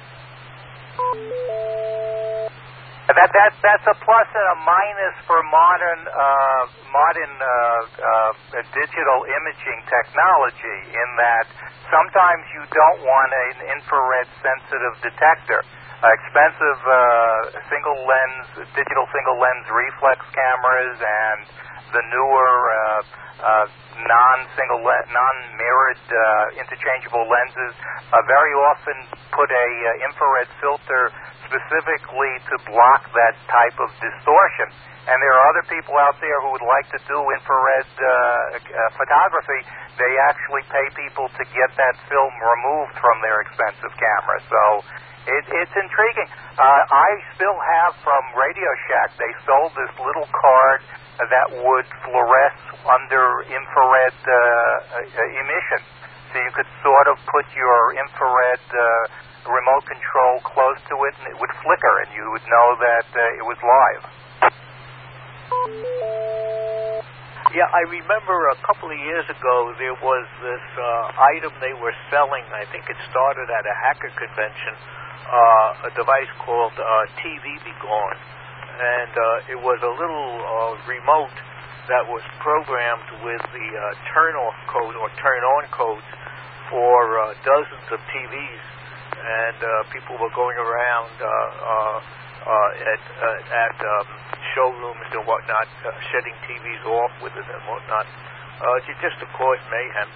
That that that's a plus and a minus for modern uh, modern uh, uh, digital imaging technology. In that sometimes you don't want an infrared sensitive detector. Uh, expensive uh, single lens, digital single lens reflex cameras, and the newer uh, uh, non-single le- non-mirrored uh, interchangeable lenses uh, very often put a uh, infrared filter specifically to block that type of distortion. And there are other people out there who would like to do infrared uh, uh, photography. They actually pay people to get that film removed from their expensive camera. So it, it's intriguing. Uh, I still have from Radio Shack, they sold this little card that would fluoresce under infrared uh, emission. So you could sort of put your infrared uh, remote control close to it, and it would flicker, and you would know that uh, it was live. Yeah, I remember a couple of years ago there was this uh, item they were selling. I think it started at a hacker convention, uh, a device called uh, T V Be Gone. And uh, it was a little uh, remote that was programmed with the uh, turn-off code or turn-on codes for uh, dozens of T Vs. And uh, people were going around uh, uh, uh, at, uh, at um, showrooms and whatnot, uh, shutting T Vs off with it and whatnot, uh, just to cause mayhem.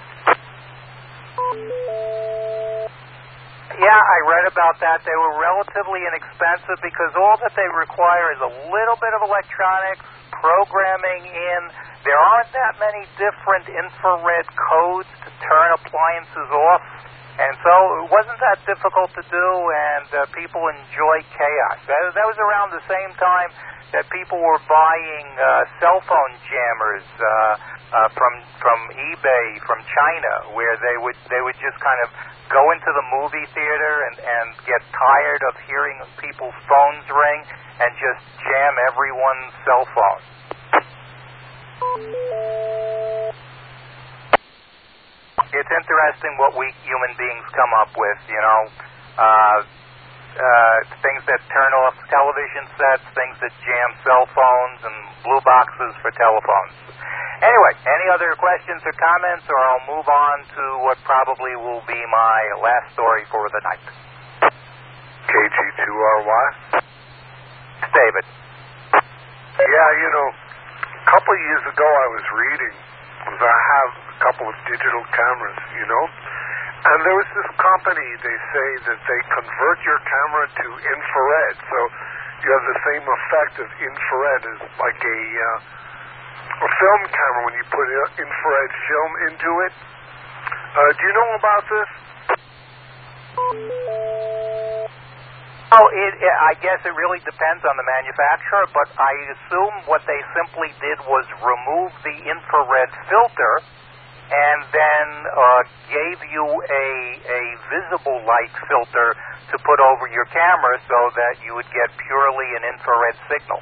Yeah, I read about that. They were relatively inexpensive because all that they require is a little bit of electronics, programming in. There aren't that many different infrared codes to turn appliances off, and so it wasn't that difficult to do, and uh, people enjoy chaos. That, that was around the same time that people were buying uh, cell phone jammers uh, uh, from from eBay from China, where they would they would just kind of go into the movie theater and, and get tired of hearing people's phones ring and just jam everyone's cell phone. It's interesting what we human beings come up with, you know. Uh, uh, things that turn off television sets, things that jam cell phones, and blue boxes for telephones. Anyway, any other questions or comments, or I'll move on to what probably will be my last story for the night. K G two R Y? David. Yeah, you know, a couple of years ago I was reading, because I have a couple of digital cameras, you know, and there was this company, they say that they convert your camera to infrared, so you have the same effect of infrared as like a, uh, a film camera when you put infrared film into it. Uh, do you know about this? Oh, it, it, I guess it really depends on the manufacturer, but I assume what they simply did was remove the infrared filter and then uh, gave you a, a visible light filter to put over your camera so that you would get purely an infrared signal.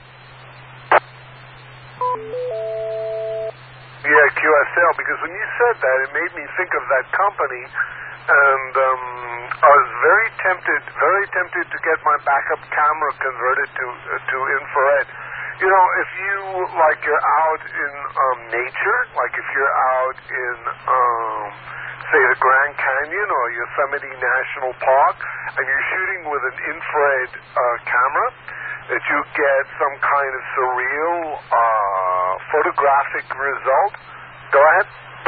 Yeah, Q S L, because when you said that, it made me think of that company, and um, I was very tempted, very tempted to get my backup camera converted to uh, to infrared. You know, if you, like, you're out in um, nature, like if you're out in, um, say, the Grand Canyon or Yosemite National Park, and you're shooting with an infrared uh, camera, that you get some kind of surreal uh, photographic result. Go ahead.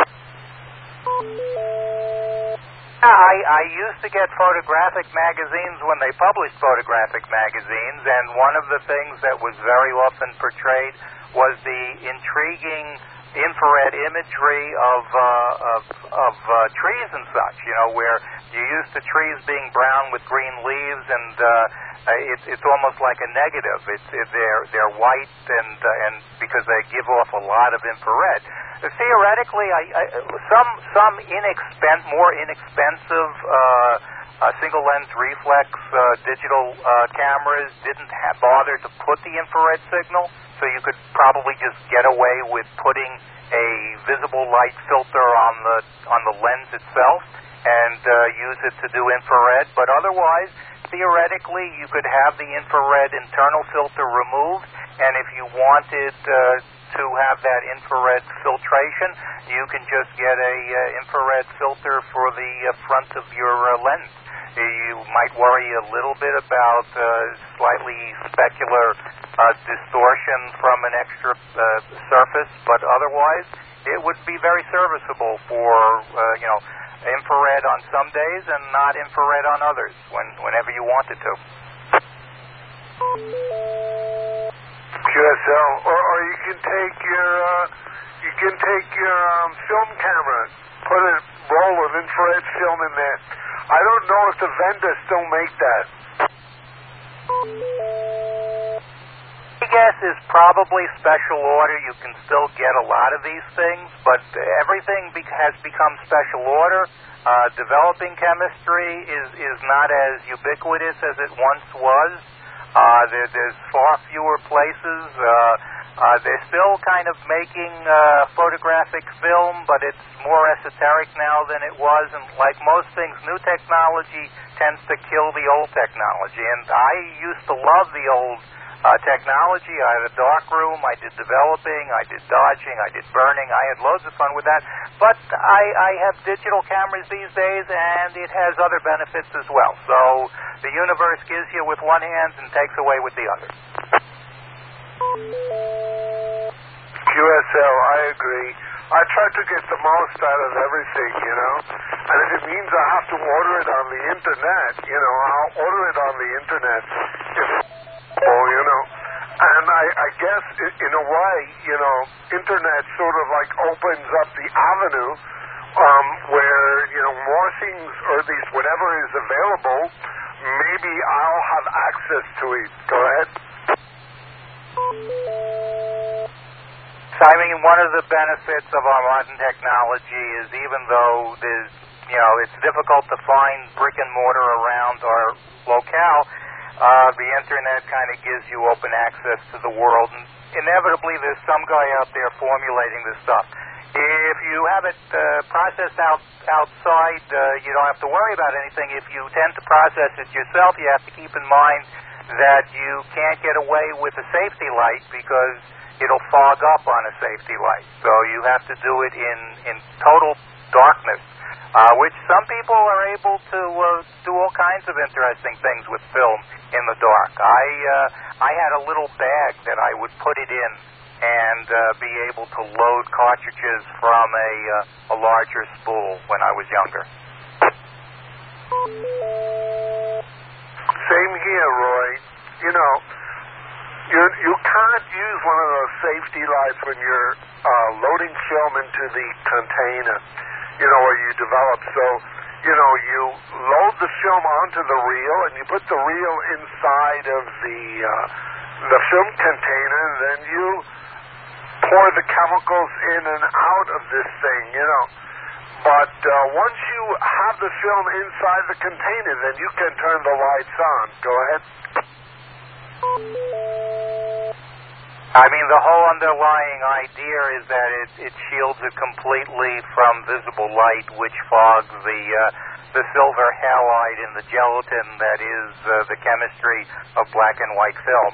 I, I used to get photographic magazines when they published photographic magazines, and one of the things that was very often portrayed was the intriguing infrared imagery of uh, of, of uh, trees and such, you know, where you're used to trees being brown with green leaves, and uh, it's it's almost like a negative. It's it, they're they're white, and uh, and because they give off a lot of infrared. Theoretically, I, I, some some inexpen- more inexpensive uh, uh, single lens reflex uh, digital uh, cameras didn't ha- bother to put the infrared signal, so you could probably just get away with putting a visible light filter on the on the lens itself and uh, use it to do infrared. But otherwise, theoretically, you could have the infrared internal filter removed, and if you wanted uh, to have that infrared filtration, you can just get a uh, infrared filter for the uh, front of your uh, lens. You might worry a little bit about uh, slightly specular uh, distortion from an extra uh, surface, but otherwise it would be very serviceable for uh, you know infrared on some days and not infrared on others when whenever you wanted to. Q S L, or, or you can take your uh, you can take your um, film camera, put a roll of infrared film in there. I don't know if the vendors still make that. My guess is probably special order. You can still get a lot of these things, but everything be- has become special order. Uh, developing chemistry is is not as ubiquitous as it once was. Uh, there, there's far fewer places. Uh, uh, they're still kind of making uh, photographic film, but it's more esoteric now than it was. And like most things, new technology tends to kill the old technology. And I used to love the old uh, technology. I had a dark room. I did developing. I did dodging. I did burning. I had loads of fun with that. But I, I have digital cameras these days, and it has other benefits as well. So the universe gives you with one hand and takes away with the other. Q S L, I agree. I try to get the most out of everything, you know. And if it means I have to order it on the internet, you know, I'll order it on the internet. If, oh, you know. And I, I guess, in a way, you know, internet sort of like opens up the avenue um, where, you know, more things, or at least whatever is available, maybe I'll have access to it. Go ahead. So, I mean, one of the benefits of our modern technology is even though there's, you know, it's difficult to find brick and mortar around our locale, uh, the internet kind of gives you open access to the world. And inevitably, there's some guy out there formulating this stuff. If you have it uh, processed out outside, uh, you don't have to worry about anything. If you tend to process it yourself, you have to keep in mind that you can't get away with a safety light because it'll fog up on a safety light. So you have to do it in, in total darkness, uh, which some people are able to uh, do all kinds of interesting things with film in the dark. I uh, I had a little bag that I would put it in and uh, be able to load cartridges from a, uh, a larger spool when I was younger. Same here, Roy. You know, you you can't use one of those safety lights when you're uh, loading film into the container, you know, or you develop. So, you know, you load the film onto the reel, and you put the reel inside of the uh, the film container, and then you pour the chemicals in and out of this thing, you know. But uh, once you have the film inside the container, then you can turn the lights on. Go ahead. I mean, the whole underlying idea is that it, it shields it completely from visible light, which fogs the uh, the silver halide in the gelatin that is uh, the chemistry of black and white film.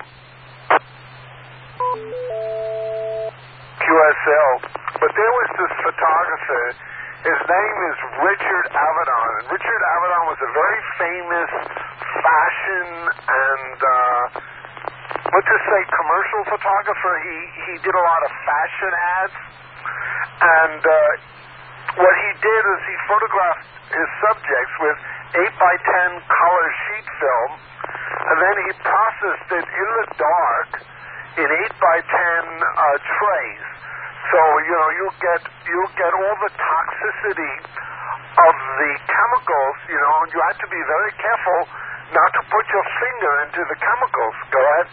Q S L. But there was this photographer. His name is Richard Avedon. And Richard Avedon was a very famous fashion and, uh, let's just say, commercial photographer. He, he did a lot of fashion ads. And uh, what he did is he photographed his subjects with eight by ten color sheet film, and then he processed it in the dark in eight by ten uh, trays. So, you know, you'll get, you'll get all the toxicity of the chemicals, you know, and you have to be very careful not to put your finger into the chemicals. Go ahead.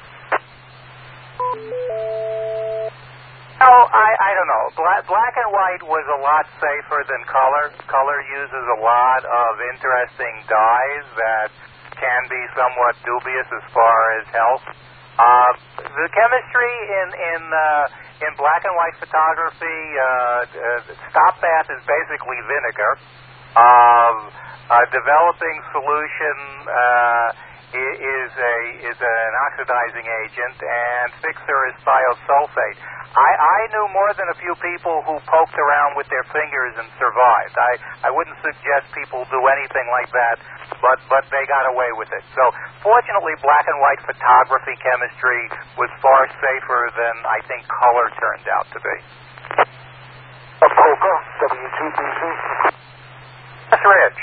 Oh, I, I don't know. Black, black and white was a lot safer than color. Color uses a lot of interesting dyes that can be somewhat dubious as far as health. Uh, the chemistry in in uh, in black and white photography, uh, uh, stop bath is basically vinegar. Uh, a developing solution uh, is a is an oxidizing agent, and fixer is thiosulfate. I, I knew more than a few people who poked around with their fingers and survived. I, I wouldn't suggest people do anything like that, but, but they got away with it. So, fortunately, black and white photography chemistry was far safer than I think color turned out to be. Polka, W two B Z. That's Rich.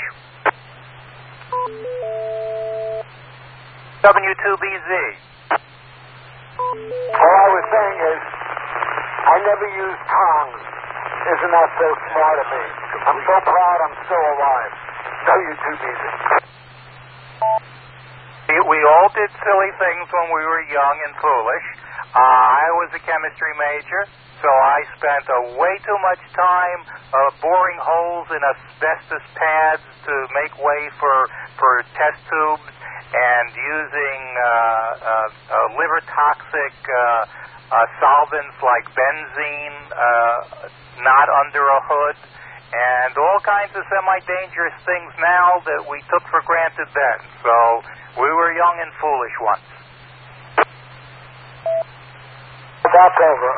W two B Z. All I was saying is, I never used tongs. Isn't that so smart of me? I'm so proud I'm still alive. W two B Z. We all did silly things when we were young and foolish. Uh, I was a chemistry major, so I spent uh, way too much time uh, boring holes in asbestos pads to make way for, for test tubes and using uh, uh, uh, liver-toxic uh, uh, solvents like benzene uh, not under a hood, and all kinds of semi-dangerous things now that we took for granted then. So we were young and foolish once. That's over.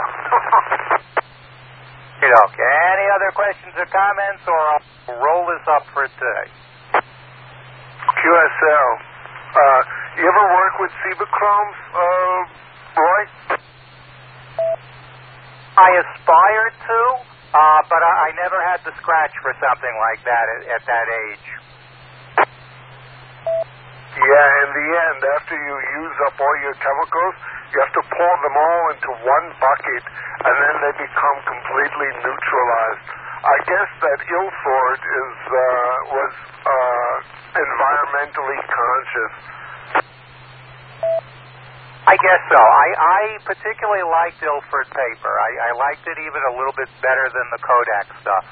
You know, any other questions or comments, or I'll roll this up for today? Q S L. Uh, you ever work with Cibachrome, uh, Roy? I aspired to, uh, but I, I never had the scratch for something like that at, at that age. Yeah, in the end, after you use up all your chemicals, you have to pour them all into one bucket, and then they become completely neutralized. I guess that Ilford is uh, was uh, environmentally conscious. I guess so. I, I particularly liked Ilford paper. I, I liked it even a little bit better than the Kodak stuff.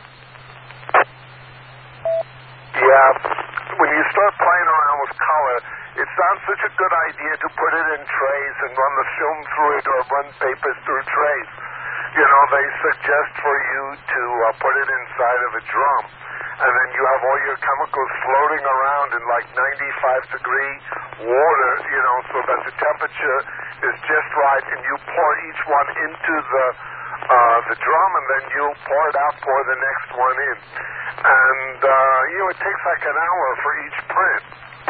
Yeah, when you start playing around with color, it sounds such a good idea to put it in trays and run the film through it or run papers through trays. You know, they suggest for you to uh, put it inside of a drum, and then you have all your chemicals floating around in like ninety-five degree water, you know, so that the temperature is just right, and you pour each one into the uh, the drum, and then you pour it out, pour the next one in. And, uh, you know, it takes like an hour for each print.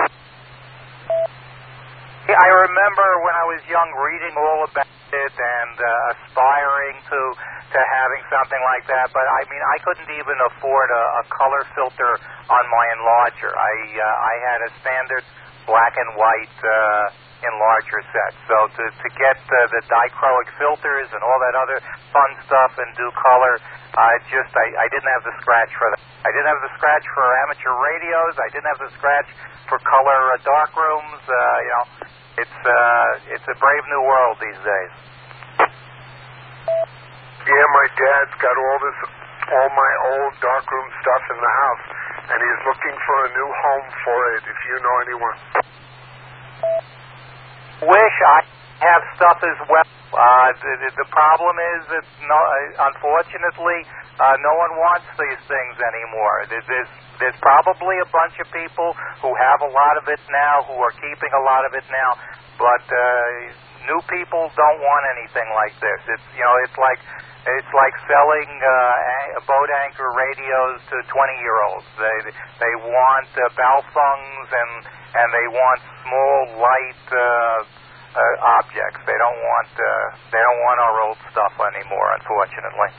Yeah, I remember when I was young reading all about it and uh, aspiring to to having something like that, but I mean, I couldn't even afford a, a color filter on my enlarger. I uh, I had a standard black and white uh, enlarger set, so to, to get uh, the dichroic filters and all that other fun stuff and do color, I uh, just, I, I didn't have the scratch for that. I didn't have the scratch for amateur radios. I didn't have the scratch for color uh, dark rooms. Uh, you know, it's uh, it's a brave new world these days. Yeah, my dad's got all this, all my old darkroom stuff in the house, and he's looking for a new home for it, if you know anyone. Wish I have stuff as well. Uh, the, the problem is that, no, uh, unfortunately, uh, no one wants these things anymore. There's, there's, there's probably a bunch of people who have a lot of it now, who are keeping a lot of it now, but uh, new people don't want anything like this. It's, you know, it's like it's like selling uh, boat anchor radios to twenty-year-olds. They they want uh, Baofungs and and they want small, light uh, uh, objects. They don't want uh, they don't want our old stuff anymore, unfortunately.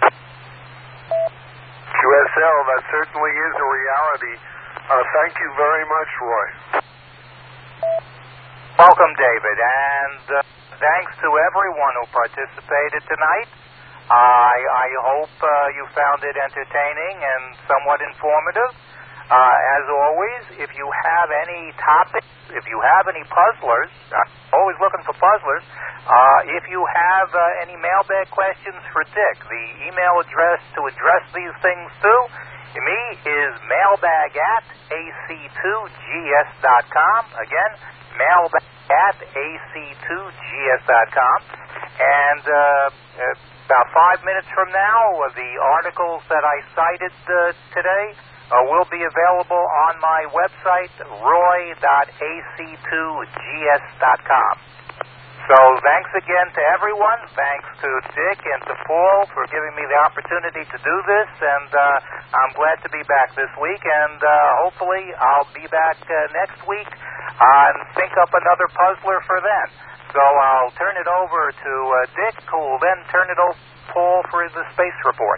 Q S L, that certainly is a reality. Uh, thank you very much, Roy. Welcome, David, and uh, thanks to everyone who participated tonight. I, I hope uh, you found it entertaining and somewhat informative. Uh, as always, if you have any topics, if you have any puzzlers, I'm always looking for puzzlers, uh, if you have uh, any mailbag questions for Dick, the email address to address these things to me is mailbag at a c two g s dot com. Again, mailbag at a c two g s dot com. And uh, uh, about five minutes from now, uh, the articles that I cited uh, today uh, will be available on my website, roy dot a c two g s dot com. So thanks again to everyone. Thanks to Dick and to Paul for giving me the opportunity to do this, and uh, I'm glad to be back this week, and uh, hopefully I'll be back uh, next week uh, and think up another puzzler for then. So I'll turn it over to uh, Dick, who will then turn it over to Paul for the space report.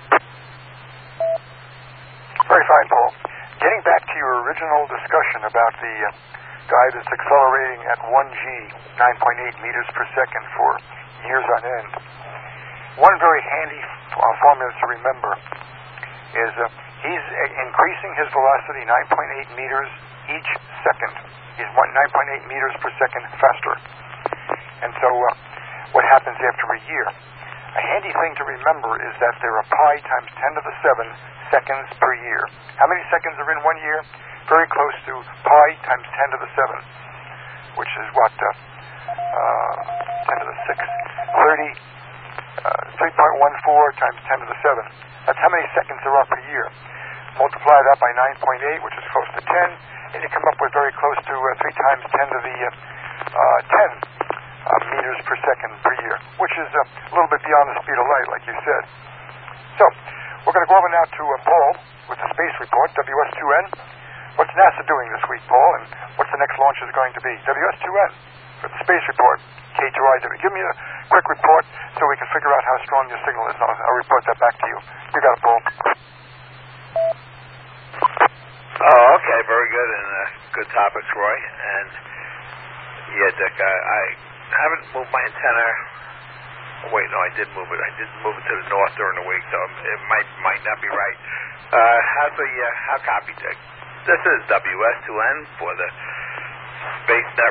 Very fine, Paul. Getting back to your original discussion about the uh, guy that's accelerating at one G, nine point eight meters per second for years on end, one very handy uh, formula to remember is uh, he's uh, increasing his velocity nine point eight meters each second. He's nine point eight meters per second faster. And so uh, what happens after a year. A handy thing to remember is that there are pi times ten to the seven seconds per year. How many seconds are in one year? Very close to pi times ten to the seven, which is what, uh, uh, ten to the six, thirty, uh, three point one four times ten to the seven. That's how many seconds there are per year. Multiply that by nine point eight, which is close to ten, and you come up with very close to uh, three times ten to the uh, uh, ten uh, meters per second per year, which is uh, a little bit beyond the speed of light, like you said. So, we're going to go over now to uh, Paul with the space report, W S two N. What's NASA doing this week, Paul, and what's the next launch is going to be? W S two N for the space report, K two I W. Give me a quick report so we can figure out how strong your signal is, and I'll, I'll report that back to you. You got it, Paul. Oh, okay, very good, and uh, good topics, Roy. And yeah, Dick, I, I haven't moved my antenna. Oh, wait, no, I did move it. I did move it to the north during the week, so it might might not be right. Uh, how's the uh, how copy, Dick? This is W S two N for the SpaceNet